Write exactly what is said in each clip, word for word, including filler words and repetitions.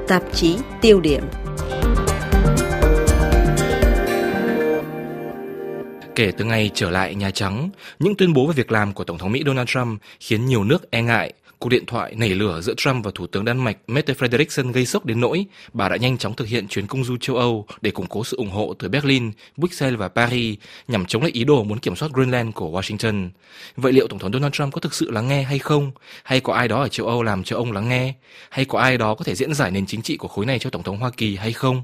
tạp chí tiêu điểm. Kể từ ngày trở lại Nhà Trắng, những tuyên bố về việc làm của Tổng thống Mỹ Donald Trump khiến nhiều nước e ngại. Cuộc điện thoại nảy lửa giữa Trump và Thủ tướng Đan Mạch Mette Frederiksen gây sốc đến nỗi bà đã nhanh chóng thực hiện chuyến công du châu Âu để củng cố sự ủng hộ từ Berlin, Bruxelles và Paris nhằm chống lại ý đồ muốn kiểm soát Greenland của Washington. Vậy liệu Tổng thống Donald Trump có thực sự lắng nghe hay không? Hay có ai đó ở châu Âu làm cho ông lắng nghe? Hay có ai đó có thể diễn giải nền chính trị của khối này cho Tổng thống Hoa Kỳ hay không?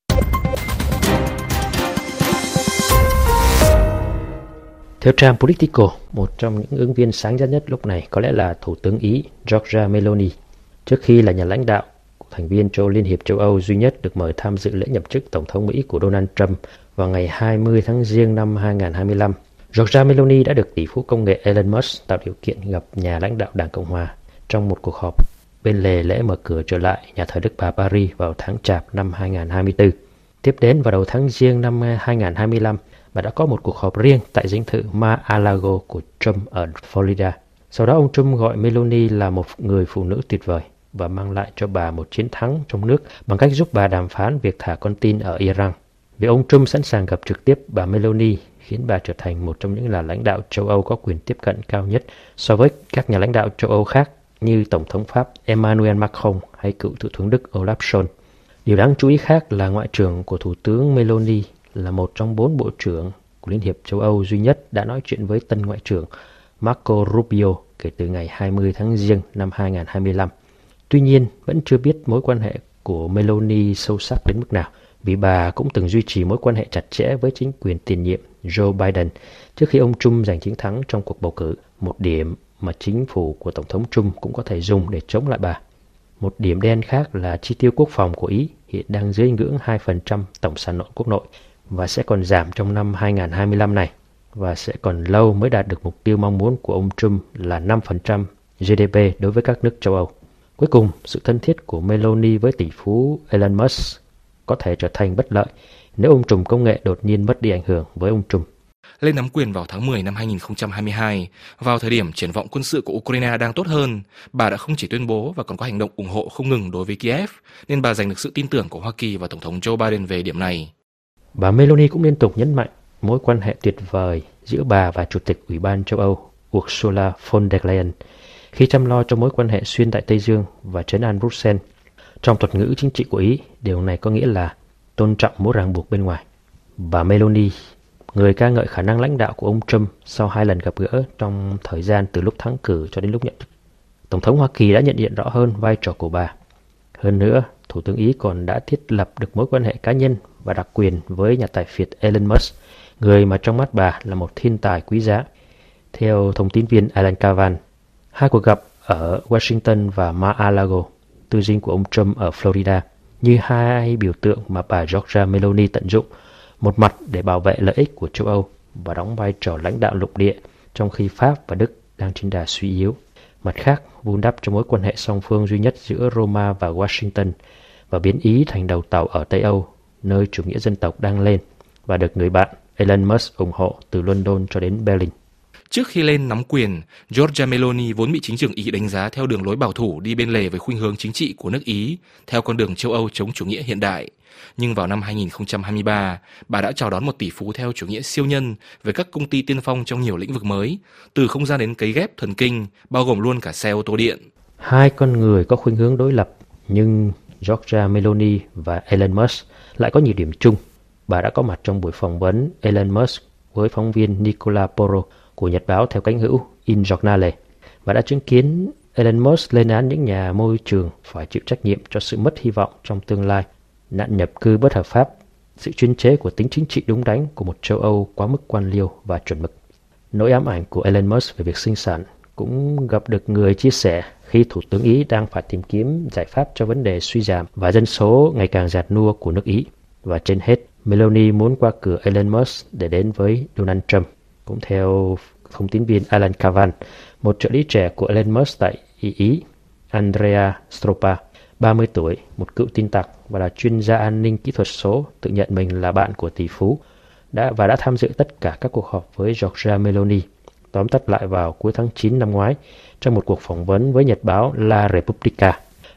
Theo trang Politico, một trong những ứng viên sáng giá nhất lúc này có lẽ là Thủ tướng Ý Giorgia Meloni. Trước khi là nhà lãnh đạo, thành viên châu Liên hiệp châu Âu duy nhất được mời tham dự lễ nhậm chức Tổng thống Mỹ của Donald Trump vào ngày hai mươi tháng Giêng năm hai nghìn không trăm hai mươi lăm, Giorgia Meloni đã được tỷ phú công nghệ Elon Musk tạo điều kiện gặp nhà lãnh đạo Đảng Cộng Hòa trong một cuộc họp bên lề lễ mở cửa trở lại nhà thờ Đức Bà Paris vào tháng Chạp năm hai nghìn không trăm hai mươi tư. Tiếp đến vào đầu tháng Giêng năm hai nghìn không trăm hai mươi lăm, bà đã có một cuộc họp riêng tại dinh thự Mar-a-Lago của Trump ở Florida. Sau đó ông Trump gọi Meloni là một người phụ nữ tuyệt vời và mang lại cho bà một chiến thắng trong nước bằng cách giúp bà đàm phán việc thả con tin ở Iran. Vì ông Trump sẵn sàng gặp trực tiếp bà Meloni khiến bà trở thành một trong những là lãnh đạo châu Âu có quyền tiếp cận cao nhất so với các nhà lãnh đạo châu Âu khác như Tổng thống Pháp Emmanuel Macron hay cựu Thủ tướng Đức Olaf Scholz. Điều đáng chú ý khác là ngoại trưởng của Thủ tướng Meloni là một trong bốn bộ trưởng của Liên hiệp châu Âu duy nhất đã nói chuyện với tân ngoại trưởng Marco Rubio kể từ ngày hai mươi tháng Giêng năm hai nghìn không trăm hai mươi lăm. Tuy nhiên, vẫn chưa biết mối quan hệ của Meloni sâu sắc đến mức nào, vì bà cũng từng duy trì mối quan hệ chặt chẽ với chính quyền tiền nhiệm Joe Biden trước khi ông Trump giành chiến thắng trong cuộc bầu cử, một điểm mà chính phủ của Tổng thống Trump cũng có thể dùng để chống lại bà. Một điểm đen khác là chi tiêu quốc phòng của Ý hiện đang dưới ngưỡng hai phần trăm tổng sản lượng quốc nội và sẽ còn giảm trong năm hai nghìn không trăm hai mươi lăm này và sẽ còn lâu mới đạt được mục tiêu mong muốn của ông Trump là năm phần trăm giê đê pê đối với các nước châu Âu. Cuối cùng, sự thân thiết của Meloni với tỷ phú Elon Musk có thể trở thành bất lợi nếu ông trùm công nghệ đột nhiên mất đi ảnh hưởng với ông Trump. Lên nắm quyền vào tháng mười năm hai nghìn không trăm hai mươi hai, vào thời điểm triển vọng quân sự của Ukraine đang tốt hơn, bà đã không chỉ tuyên bố và còn có hành động ủng hộ không ngừng đối với Kiev, nên bà giành được sự tin tưởng của Hoa Kỳ và Tổng thống Joe Biden về điểm này. Bà Meloni cũng liên tục nhấn mạnh mối quan hệ tuyệt vời giữa bà và Chủ tịch Ủy ban châu Âu Ursula von der Leyen khi chăm lo cho mối quan hệ xuyên Đại Tây Dương và trấn an Bruxelles. Trong thuật ngữ chính trị của Ý, điều này có nghĩa là tôn trọng mối ràng buộc bên ngoài. Bà Meloni, người ca ngợi khả năng lãnh đạo của ông Trump sau hai lần gặp gỡ trong thời gian từ lúc thắng cử cho đến lúc nhậm chức. Tổng thống Hoa Kỳ đã nhận diện rõ hơn vai trò của bà. Hơn nữa, Thủ tướng Ý còn đã thiết lập được mối quan hệ cá nhân và đặc quyền với nhà tài phiệt Elon Musk, người mà trong mắt bà là một thiên tài quý giá. Theo thông tin viên Alan Cavan, hai cuộc gặp ở Washington và Mar-a-Lago, tư dinh của ông Trump ở Florida, như hai biểu tượng mà bà Giorgia Meloni tận dụng, một mặt để bảo vệ lợi ích của châu Âu và đóng vai trò lãnh đạo lục địa trong khi Pháp và Đức đang trên đà suy yếu. Mặt khác, vun đắp cho mối quan hệ song phương duy nhất giữa Roma và Washington và biến Ý thành đầu tàu ở Tây Âu, nơi chủ nghĩa dân tộc đang lên và được người bạn Elon Musk ủng hộ từ London cho đến Berlin. Trước khi lên nắm quyền, Giorgia Meloni vốn bị chính trường Ý đánh giá theo đường lối bảo thủ đi bên lề với khuynh hướng chính trị của nước Ý, theo con đường châu Âu chống chủ nghĩa hiện đại. Nhưng vào năm hai nghìn không trăm hai mươi ba, bà đã chào đón một tỷ phú theo chủ nghĩa siêu nhân với các công ty tiên phong trong nhiều lĩnh vực mới, từ không gian đến cấy ghép thần kinh, bao gồm luôn cả xe ô tô điện. Hai con người có khuynh hướng đối lập, nhưng Giorgia Meloni và Elon Musk lại có nhiều điểm chung. Bà đã có mặt trong buổi phỏng vấn Elon Musk với phóng viên Nicola Porro của Nhật báo theo cánh hữu Il Giornale và đã chứng kiến Elon Musk lên án những nhà môi trường phải chịu trách nhiệm cho sự mất hy vọng trong tương lai, nạn nhập cư bất hợp pháp, sự chuyên chế của tính chính trị đúng đắn của một châu Âu quá mức quan liêu và chuẩn mực. Nỗi ám ảnh của Elon Musk về việc sinh sản cũng gặp được người chia sẻ khi Thủ tướng Ý đang phải tìm kiếm giải pháp cho vấn đề suy giảm và dân số ngày càng giạt nua của nước Ý. Và trên hết, Meloni muốn qua cửa Elon Musk để đến với Donald Trump. Cũng theo thông tin viên Alan Cavan, một trợ lý trẻ của Elon Musk tại Ý, Andrea Stropa, ba mươi tuổi, một cựu tin tặc và là chuyên gia an ninh kỹ thuật số, tự nhận mình là bạn của tỷ phú, đã và đã tham dự tất cả các cuộc họp với Giorgia Meloni. Tóm tắt lại vào cuối tháng chín năm ngoái, trong một cuộc phỏng vấn với nhật báo La Repubblica,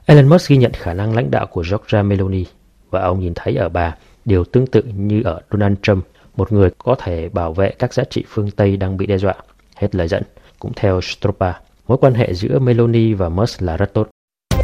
Elon Musk ghi nhận khả năng lãnh đạo của Giorgia Meloni và ông nhìn thấy ở bà điều tương tự như ở Donald Trump, một người có thể bảo vệ các giá trị phương Tây đang bị đe dọa. Hết lời dẫn. Cũng theo Stropa, mối quan hệ giữa Meloni và Musk là rất tốt.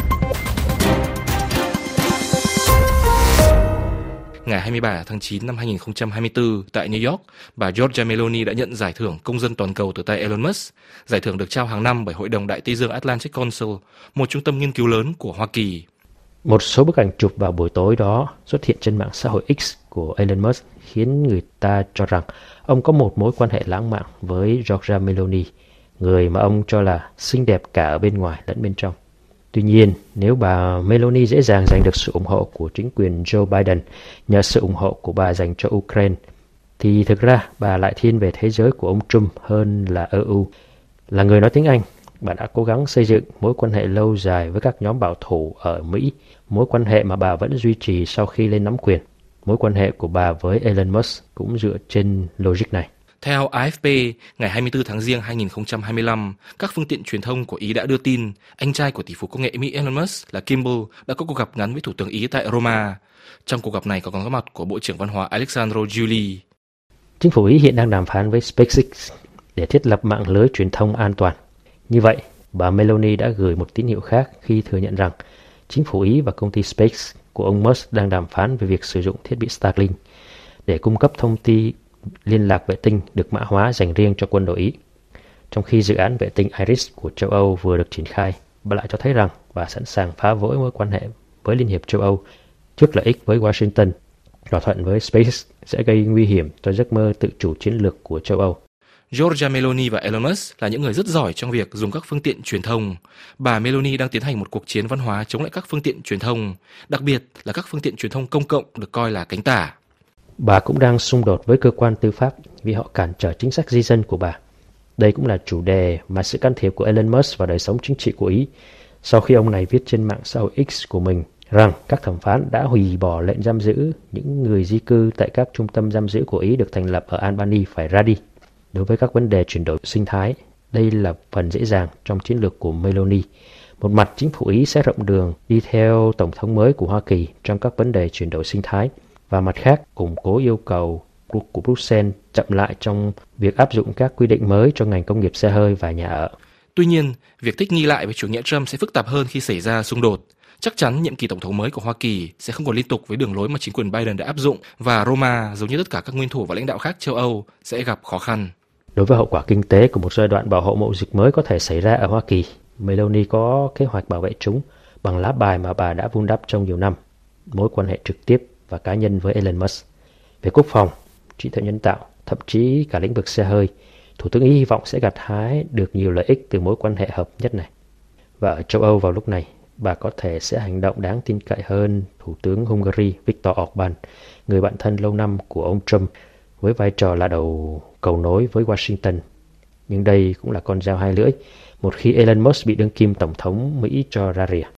Ngày hai mươi ba tháng chín năm hai nghìn không trăm hai mươi tư tại New York, bà Giorgia Meloni đã nhận giải thưởng công dân toàn cầu từ tay Elon Musk. Giải thưởng được trao hàng năm bởi Hội đồng Đại Tây Dương Atlantic Council, một trung tâm nghiên cứu lớn của Hoa Kỳ. Một số bức ảnh chụp vào buổi tối đó xuất hiện trên mạng xã hội X của Elon Musk khiến người ta cho rằng ông có một mối quan hệ lãng mạn với Giorgia Meloni, người mà ông cho là xinh đẹp cả ở bên ngoài lẫn bên trong. Tuy nhiên, nếu bà Meloni dễ dàng giành được sự ủng hộ của chính quyền Joe Biden nhờ sự ủng hộ của bà dành cho Ukraine, thì thực ra bà lại thiên về thế giới của ông Trump hơn là e u. Là người nói tiếng Anh, bà đã cố gắng xây dựng mối quan hệ lâu dài với các nhóm bảo thủ ở Mỹ, mối quan hệ mà bà vẫn duy trì sau khi lên nắm quyền. Mối quan hệ của bà với Elon Musk cũng dựa trên logic này. Theo a ép pê, ngày hai mươi tư tháng Giêng hai nghìn không trăm hai mươi lăm, các phương tiện truyền thông của Ý đã đưa tin anh trai của tỷ phú công nghệ Mỹ Elon Musk là Kimball đã có cuộc gặp ngắn với Thủ tướng Ý tại Roma. Trong cuộc gặp này có có mặt của Bộ trưởng Văn hóa Alessandro Giuli. Chính phủ Ý hiện đang đàm phán với SpaceX để thiết lập mạng lưới truyền thông an toàn. Như vậy, bà Meloni đã gửi một tín hiệu khác khi thừa nhận rằng chính phủ Ý và công ty SpaceX của ông Musk đang đàm phán về việc sử dụng thiết bị Starlink để cung cấp thông tin liên lạc vệ tinh được mã hóa dành riêng cho quân đội Ý. Trong khi dự án vệ tinh Iris của châu Âu vừa được triển khai, bà lại cho thấy rằng bà sẵn sàng phá vỡ mối quan hệ với Liên hiệp châu Âu trước lợi ích với Washington. Thỏa thuận với SpaceX sẽ gây nguy hiểm cho giấc mơ tự chủ chiến lược của châu Âu. Giorgia Meloni và Elon Musk là những người rất giỏi trong việc dùng các phương tiện truyền thông. Bà Meloni đang tiến hành một cuộc chiến văn hóa chống lại các phương tiện truyền thông, đặc biệt là các phương tiện truyền thông công cộng được coi là cánh tả. Bà cũng đang xung đột với cơ quan tư pháp vì họ cản trở chính sách di dân của bà. Đây cũng là chủ đề mà sự can thiệp của Elon Musk vào đời sống chính trị của Ý, sau khi ông này viết trên mạng xã hội X của mình rằng các thẩm phán đã hủy bỏ lệnh giam giữ những người di cư tại các trung tâm giam giữ của Ý được thành lập ở Albany phải ra đi. Đối với các vấn đề chuyển đổi sinh thái, đây là phần dễ dàng trong chiến lược của Meloni. Một mặt, chính phủ Ý sẽ rộng đường đi theo Tổng thống mới của Hoa Kỳ trong các vấn đề chuyển đổi sinh thái, và mặt khác, củng cố yêu cầu của Bruxelles chậm lại trong việc áp dụng các quy định mới cho ngành công nghiệp xe hơi và nhà ở. Tuy nhiên, việc thích nghi lại với chủ nghĩa Trump sẽ phức tạp hơn khi xảy ra xung đột. Chắc chắn nhiệm kỳ tổng thống mới của Hoa Kỳ sẽ không còn liên tục với đường lối mà chính quyền Biden đã áp dụng, và Roma, giống như tất cả các nguyên thủ và lãnh đạo khác châu Âu, sẽ gặp khó khăn. Đối với hậu quả kinh tế của một giai đoạn bảo hộ mậu dịch mới có thể xảy ra ở Hoa Kỳ, Meloni có kế hoạch bảo vệ chúng bằng lá bài mà bà đã vun đắp trong nhiều năm, mối quan hệ trực tiếp và cá nhân với Elon Musk. Về quốc phòng, trí tuệ nhân tạo, thậm chí cả lĩnh vực xe hơi, Thủ tướng Ý hy vọng sẽ gặt hái được nhiều lợi ích từ mối quan hệ hợp nhất này. Và ở châu Âu vào lúc này, bà có thể sẽ hành động đáng tin cậy hơn Thủ tướng Hungary Viktor Orbán, người bạn thân lâu năm của ông Trump, với vai trò là đầu cầu nối với Washington. Nhưng đây cũng là con dao hai lưỡi, một khi Elon Musk bị đương kim tổng thống Mỹ cho ra rìa.